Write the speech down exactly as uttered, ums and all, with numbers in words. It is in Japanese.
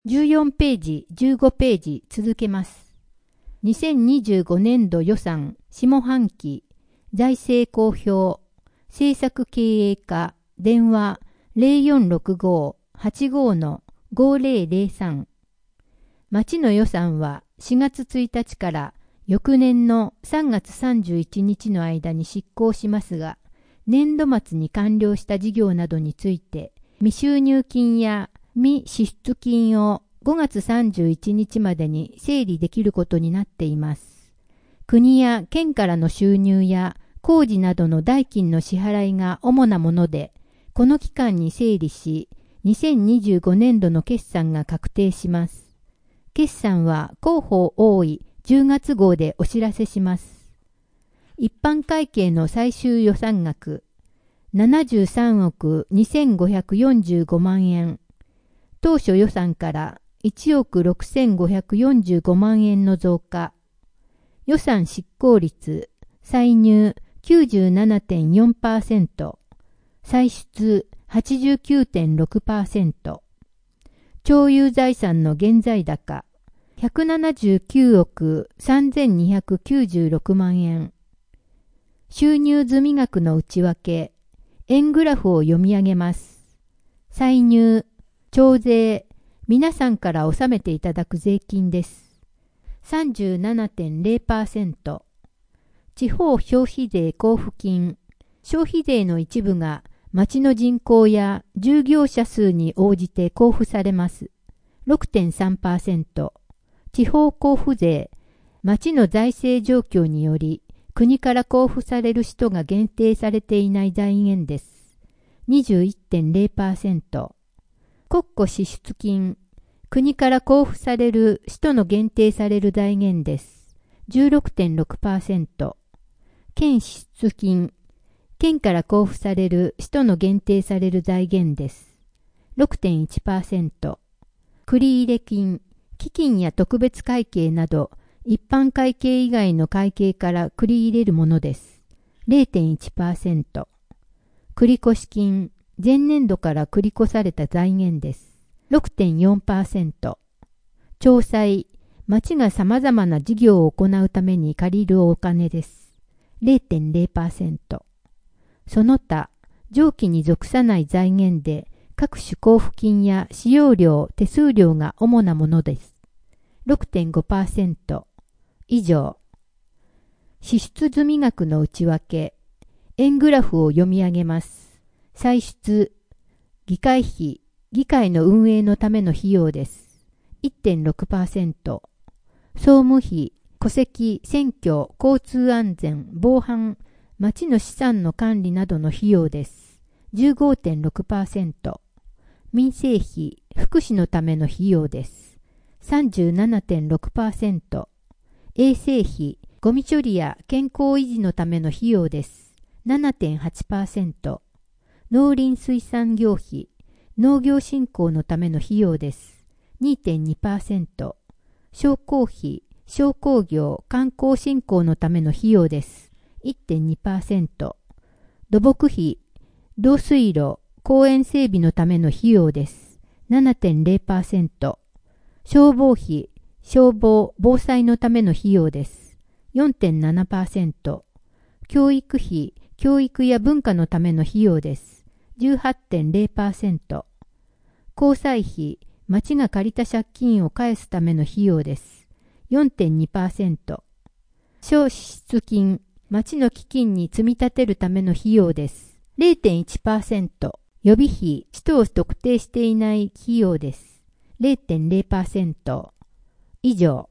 じゅうよんページ、じゅうごページ続けます。にせんにじゅうごねんど予算下半期財政公表政策経営課電話 ゼロよんろくご はちご ごぜろぜろさん。町の予算はしがつついたちから翌年のさんがつさんじゅういちにちの間に執行しますが、年度末に完了した事業などについて未収入金や未支出金をごがつさんじゅういちにちまでに整理できることになっています。国や県からの収入や工事などの代金の支払いが主なもので、この期間に整理し、にせんにじゅうごねんどの決算が確定します。決算は広報多いじゅうがつ号でお知らせします。一般会計の最終予算額、ななじゅうさんおくにせんごひゃくよんじゅうごまんえん。当初予算からいちおくろくせんごひゃくよんじゅうごまんえんの増加。予算執行率、歳入 きゅうじゅうななてんよんパーセント、歳出 はちじゅうきゅうてんろくパーセント。徴有財産の現在高、ひゃくななじゅうきゅうおくさんぜんにひゃくきゅうじゅうろくまんえん。収入済額の内訳、円グラフを読み上げます。歳入、徴税、皆さんから納めていただく税金です。さんじゅうななてんゼロパーセント。地方消費税交付金、消費税の一部が町の人口や従業者数に応じて交付されます。ろくてんさんパーセント。地方交付税、町の財政状況により国から交付される人が限定されていない財源です。にじゅういってんゼロパーセント。国庫支出金、国から交付される使途の限定される財源です。じゅうろくてんろくパーセント。県支出金、県から交付される使途の限定される財源です。ろくてんいちパーセント。繰入金、基金や特別会計など一般会計以外の会計から繰り入れるものです。れいてんいちパーセント。繰越金、前年度から繰り越された財源です。ろくてんよんパーセント。徴債、町が様々な事業を行うために借りるお金です。れいてんゼロパーセント。その他、上記に属さない財源で、各種交付金や使用料、手数料が主なものです。ろくてんごパーセント。以上。支出済額の内訳、円グラフを読み上げます。歳出、議会費、議会の運営のための費用です。いってんろくパーセント。総務費、戸籍、選挙、交通安全、防犯、町の資産の管理などの費用です。じゅうごてんろくパーセント。民生費、福祉のための費用です。さんじゅうななてんろくパーセント。衛生費、ゴミ処理や健康維持のための費用です。ななてんはちパーセント。農林水産業費、農業振興のための費用です。にてんにパーセント。商工費、商工業、観光振興のための費用です。いってんにパーセント。土木費、導水路、公園整備のための費用です。ななてんゼロパーセント。消防費、消防、防災のための費用です。よんてんななパーセント。教育費、教育や文化のための費用です。じゅうはちてんゼロパーセント。交際費、町が借りた借金を返すための費用です。よんてんにパーセント。小支出金、町の基金に積み立てるための費用です。れいてんいちパーセント。予備費、使途を特定していない費用です。れいてんゼロパーセント。以上。